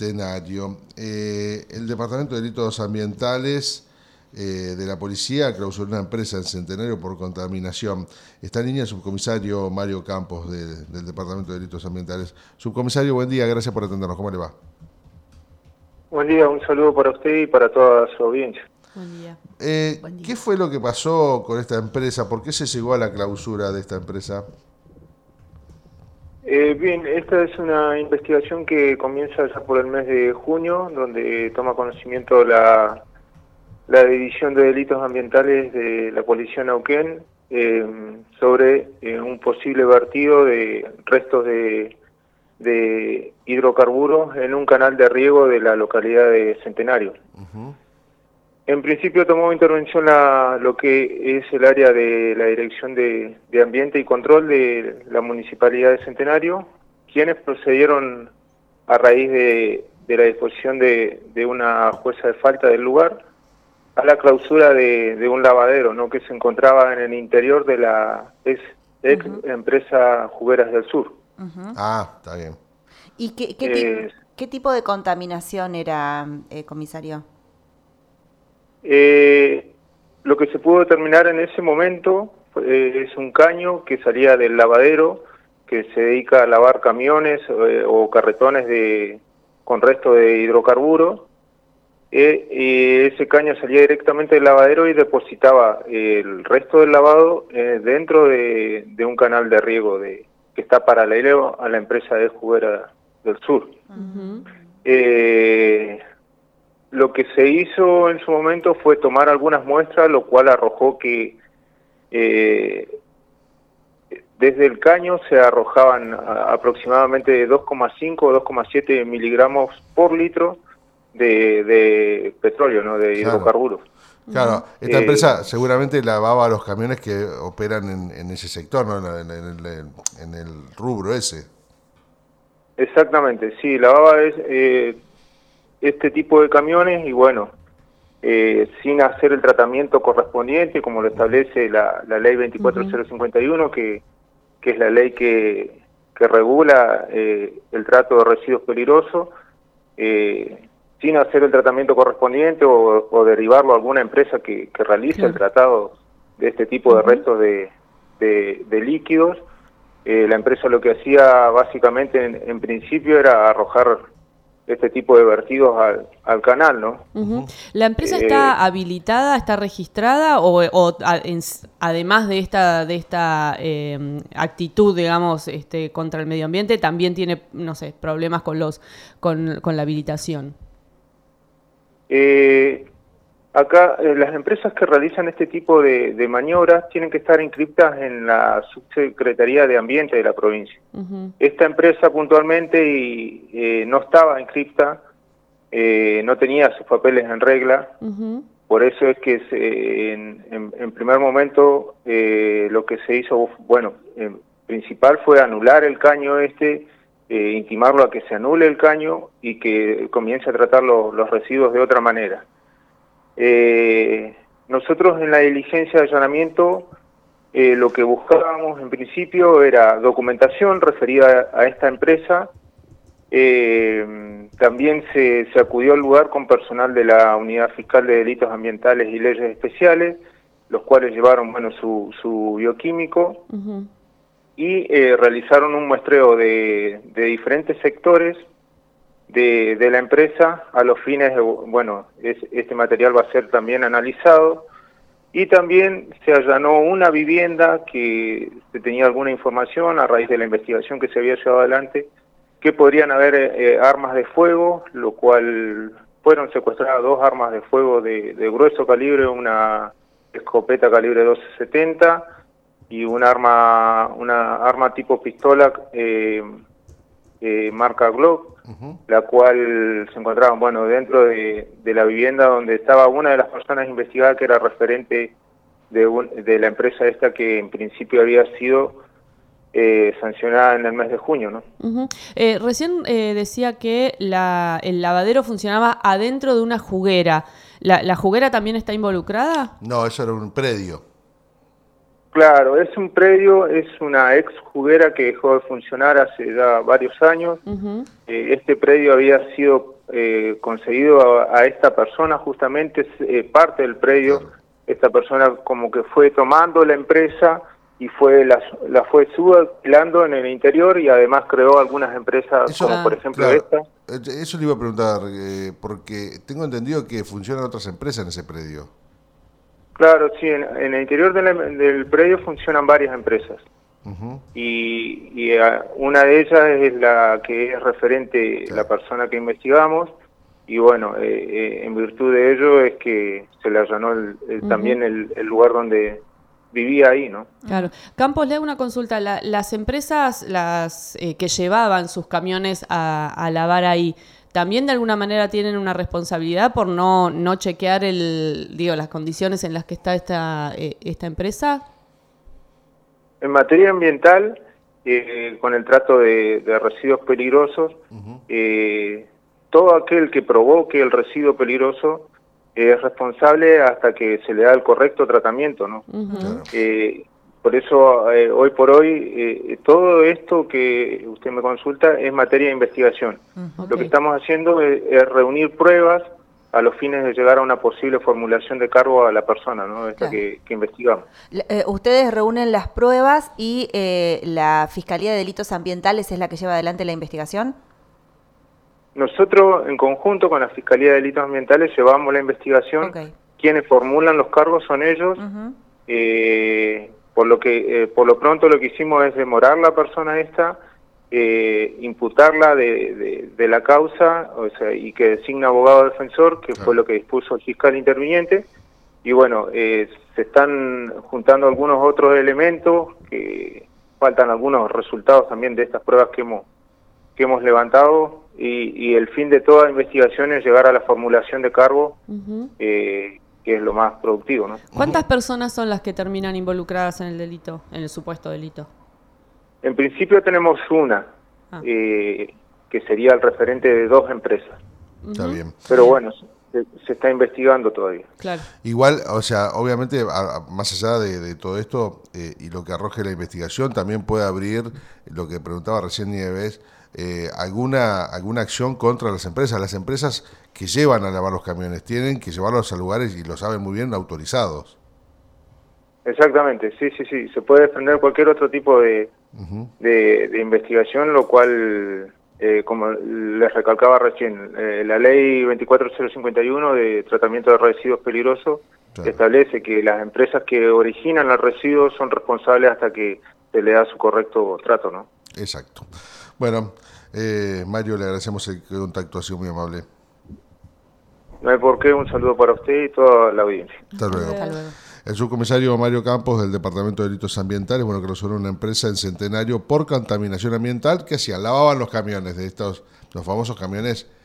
Centenario. El Departamento de Delitos Ambientales de la Policía clausuró una empresa en Centenario por contaminación. Está en línea el subcomisario Mario Campos del Departamento de Delitos Ambientales. Subcomisario, buen día, gracias por atendernos. ¿Cómo le va? Buen día, un saludo para usted y para toda su audiencia. Buen día. ¿Qué fue lo que pasó con esta empresa? ¿Por qué se llegó a la clausura de esta empresa? Bien, esta es una investigación que comienza ya por el mes de junio, donde toma conocimiento la División de Delitos Ambientales de la Policía Neuquén sobre un posible vertido de restos de hidrocarburos en un canal de riego de la localidad de Centenario. En principio tomó intervención lo que es el área de la Dirección de Ambiente y Control de la Municipalidad de Centenario, quienes procedieron a raíz de la disposición de una jueza de falta del lugar a la clausura de un lavadero, ¿no?, que se encontraba en el interior de la ex empresa Jugueras del Sur. Ah, está bien. ¿Y qué tipo de contaminación era, comisario? Lo que se pudo determinar en ese momento es un caño que salía del lavadero, que se dedica a lavar camiones o carretones con restos de hidrocarburos. Y ese caño salía directamente del lavadero y depositaba el resto del lavado dentro de un canal de riego que está paralelo a la empresa de Juguera del Sur. Lo que se hizo en su momento fue tomar algunas muestras, lo cual arrojó que desde el caño se arrojaban aproximadamente 2,5 o 2,7 miligramos por litro de petróleo, ¿no?, de hidrocarburos. Claro, esta empresa seguramente lavaba los camiones que operan en ese sector, ¿no?, en el rubro ese. Exactamente, sí, lavaba este tipo de camiones y bueno, sin hacer el tratamiento correspondiente, como lo establece la ley 24051, que es la ley que regula el trato de residuos peligrosos, sin hacer el tratamiento correspondiente o derivarlo a alguna empresa que realice el tratado de este tipo de restos de líquidos. La empresa lo que hacía básicamente en principio era arrojar este tipo de vertidos al canal, ¿no? ¿La empresa está habilitada, está registrada o además de esta actitud, digamos, contra el medio ambiente, también tiene, no sé, problemas con la habilitación? Acá las empresas que realizan este tipo de maniobras tienen que estar inscritas en la Subsecretaría de Ambiente de la provincia. Esta empresa puntualmente no estaba inscripta, no tenía sus papeles en regla, por eso es que en primer momento lo que se hizo, bueno, principal fue anular el caño intimarlo a que se anule el caño y que comience a tratar los residuos de otra manera. Nosotros en la diligencia de allanamiento lo que buscábamos en principio era documentación referida a esta empresa. También se acudió al lugar con personal de la Unidad Fiscal de Delitos Ambientales y Leyes Especiales, los cuales llevaron, bueno, su bioquímico y realizaron un muestreo de diferentes sectores de la empresa a los fines de, bueno, este material va a ser también analizado, y también se allanó una vivienda que se tenía alguna información a raíz de la investigación que se había llevado adelante, que podrían haber armas de fuego, lo cual fueron secuestradas 2 armas de fuego de grueso calibre, una escopeta calibre 12-70 y un arma tipo pistola marca Glock, la cual se encontraba, bueno, dentro de la vivienda donde estaba una de las personas investigadas, que era referente de la empresa esta, que en principio había sido sancionada en el mes de junio, ¿no? Recién decía que el lavadero funcionaba adentro de una juguera. ¿La juguera también está involucrada? No, eso era un predio. Claro, es un predio, es una ex juguera que dejó de funcionar hace ya varios años. Este predio había sido concedido a esta persona justamente parte del predio. Claro. Esta persona como que fue tomando la empresa y la fue subalquilando en el interior, y además creó algunas empresas como por ejemplo esta. Eso le iba a preguntar, porque tengo entendido que funcionan otras empresas en ese predio. Claro, sí, en el interior del predio funcionan varias empresas. Y una de ellas es la que es referente, la persona que investigamos, y bueno, en virtud de ello es que se le allanó también el lugar donde vivía ahí, ¿no? Claro. Campos, le hago una consulta. Las empresas que llevaban sus camiones a lavar ahí, ¿también de alguna manera tienen una responsabilidad por no chequear las condiciones en las que está esta empresa? En materia ambiental, con el trato de residuos peligrosos, todo aquel que provoque el residuo peligroso es responsable hasta que se le da el correcto tratamiento, ¿no? Por eso, hoy por hoy, todo esto que usted me consulta es materia de investigación. Lo que estamos haciendo es reunir pruebas a los fines de llegar a una posible formulación de cargo a la persona, ¿no? Esta que investigamos. Ustedes reúnen las pruebas y la Fiscalía de Delitos Ambientales es la que lleva adelante la investigación. Nosotros, en conjunto con la Fiscalía de Delitos Ambientales, llevamos la investigación. Quienes formulan los cargos son ellos. Por lo pronto lo que hicimos es demorar la persona esta, imputarla de la causa, o sea, y que designa abogado defensor, que fue lo que dispuso el fiscal interviniente. Y bueno, se están juntando algunos otros elementos, que faltan algunos resultados también de estas pruebas que hemos levantado, y el fin de toda investigación es llegar a la formulación de cargo, que es lo más productivo, ¿no? ¿Cuántas personas son las que terminan involucradas en el delito, en el supuesto delito? En principio tenemos una, que sería el referente de 2 empresas. Está bien. Pero bueno, se está investigando todavía. Claro. Igual, o sea, obviamente, más allá de todo esto y lo que arroje la investigación, también puede abrir, lo que preguntaba recién Nieves, alguna acción contra las empresas. Las empresas que llevan a lavar los camiones tienen que llevarlos a lugares, y lo saben muy bien, autorizados. Exactamente, sí, se puede defender cualquier otro tipo de investigación, lo cual, como les recalcaba recién, la ley 24051 de tratamiento de residuos peligrosos establece que las empresas que originan los residuos son responsables hasta que se le da su correcto trato, ¿no? Exacto. Bueno, Mario, le agradecemos el contacto, ha sido muy amable. No hay por qué, un saludo para usted y toda la audiencia. Hasta luego. El subcomisario Mario Campos del Departamento de Delitos Ambientales, que clausuró una empresa en Centenario por contaminación ambiental que hacían, lavaban los camiones los famosos camiones